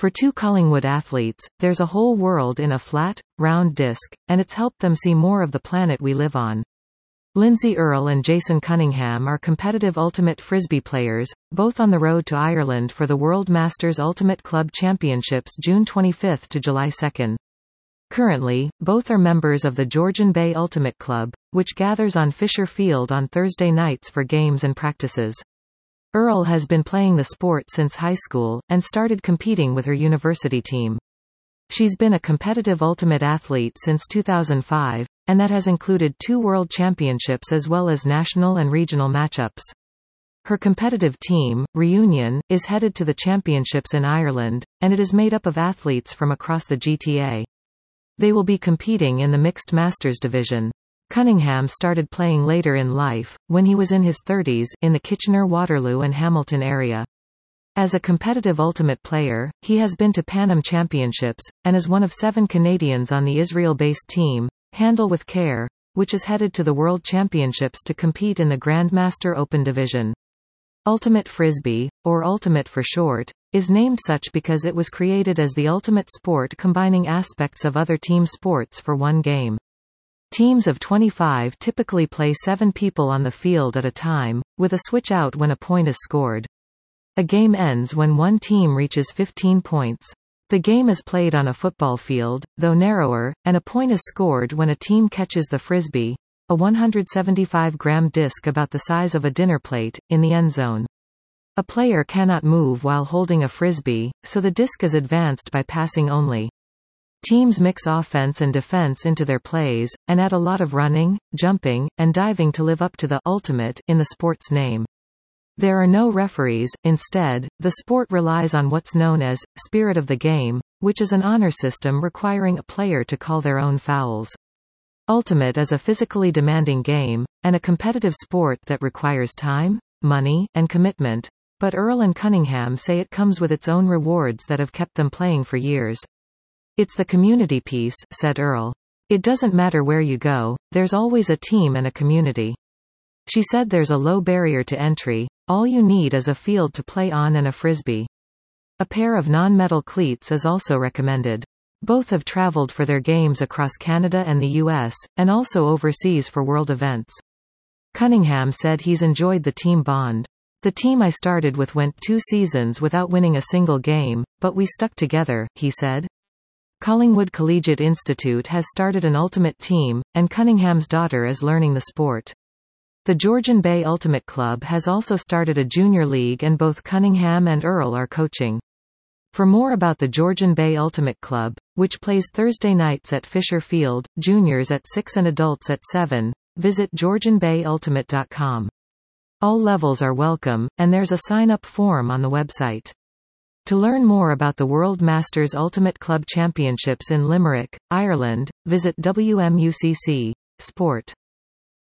For two Collingwood athletes, there's a whole world in a flat, round disc, and it's helped them see more of the planet we live on. Lindsay Earle and Jason Cunningham are competitive ultimate frisbee players, both on the road to Ireland for the World Masters Ultimate Club Championships June 25 to July 2. Currently, both are members of the Georgian Bay Ultimate Club, which gathers on Fisher Field on Thursday nights for games and practices. Earle has been playing the sport since high school, and started competing with her university team. She's been a competitive ultimate athlete since 2005, and that has included 2 world championships as well as national and regional matchups. Her competitive team, Reunion, is headed to the championships in Ireland, and it is made up of athletes from across the GTA. They will be competing in the mixed masters division. Cunningham started playing later in life, when he was in his 30s, in the Kitchener, Waterloo and Hamilton area. As a competitive ultimate player, he has been to Pan Am Championships, and is one of 7 Canadians on the Israel-based team, Handle with Care, which is headed to the World Championships to compete in the Grandmaster Open division. Ultimate Frisbee, or Ultimate for short, is named such because it was created as the ultimate sport combining aspects of other team sports for one game. Teams of 25 typically play 7 people on the field at a time, with a switch out when a point is scored. A game ends when one team reaches 15 points. The game is played on a football field, though narrower, and a point is scored when a team catches the frisbee, a 175-gram disc about the size of a dinner plate, in the end zone. A player cannot move while holding a frisbee, so the disc is advanced by passing only. Teams mix offense and defense into their plays, and add a lot of running, jumping, and diving to live up to the ultimate in the sport's name. There are no referees. Instead, the sport relies on what's known as spirit of the game, which is an honor system requiring a player to call their own fouls. Ultimate is a physically demanding game, and a competitive sport that requires time, money, and commitment, but Earle and Cunningham say it comes with its own rewards that have kept them playing for years. "It's the community piece," said Earle. "It doesn't matter where you go, there's always a team and a community." She said there's a low barrier to entry, all you need is a field to play on and a frisbee. A pair of non-metal cleats is also recommended. Both have traveled for their games across Canada and the US, and also overseas for world events. Cunningham said he's enjoyed the team bond. "The team I started with went 2 seasons without winning a single game, but we stuck together," he said. Collingwood Collegiate Institute has started an ultimate team, and Cunningham's daughter is learning the sport. The Georgian Bay Ultimate Club has also started a junior league, and both Cunningham and Earle are coaching. For more about the Georgian Bay Ultimate Club, which plays Thursday nights at Fisher Field, juniors at 6 and adults at 7, visit GeorgianBayUltimate.com. All levels are welcome, and there's a sign-up form on the website. To learn more about the World Masters Ultimate Club Championships in Limerick, Ireland, visit WMUCC. Sport.